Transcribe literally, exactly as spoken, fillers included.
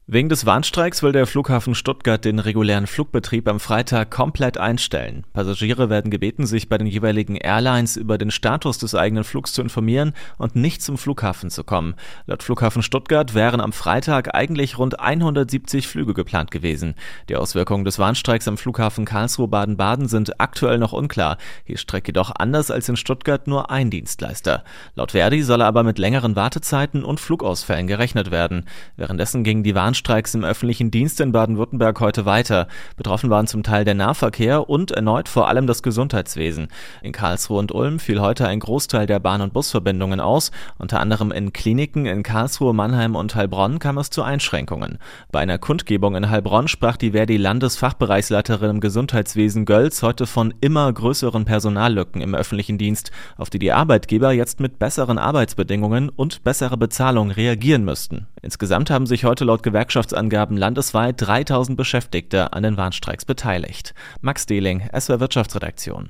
Wegen des Warnstreiks will der Flughafen Stuttgart den regulären Flugbetrieb am Freitag komplett einstellen. Passagiere werden gebeten, sich bei den jeweiligen Airlines über den Status des eigenen Flugs zu informieren und nicht zum Flughafen zu kommen. Laut Flughafen Stuttgart wären am Freitag eigentlich rund hundertsiebzig Flüge geplant gewesen. Die Auswirkungen des Warnstreiks am Flughafen Karlsruhe-Baden-Baden sind aktuell noch unklar. Hier streckt jedoch anders als in Stuttgart nur ein Dienstleister. Laut Verdi solle aber mit längeren Wartezeiten und Flugausfällen gerechnet werden. Währenddessen gingen die Warnstreiks Streiks im öffentlichen Dienst in Baden-Württemberg heute weiter. Betroffen waren zum Teil der Nahverkehr und erneut vor allem das Gesundheitswesen. In Karlsruhe und Ulm fiel heute ein Großteil der Bahn- und Busverbindungen aus. Unter anderem in Kliniken in Karlsruhe, Mannheim und Heilbronn kam es zu Einschränkungen. Bei einer Kundgebung in Heilbronn sprach die Verdi-Landesfachbereichsleiterin im Gesundheitswesen Gölz heute von immer größeren Personallücken im öffentlichen Dienst, auf die die Arbeitgeber jetzt mit besseren Arbeitsbedingungen und besserer Bezahlung reagieren müssten. Insgesamt haben sich heute laut Gewerkschaftsangaben landesweit dreitausend Beschäftigte an den Warnstreiks beteiligt. Max Dehling, S W R Wirtschaftsredaktion.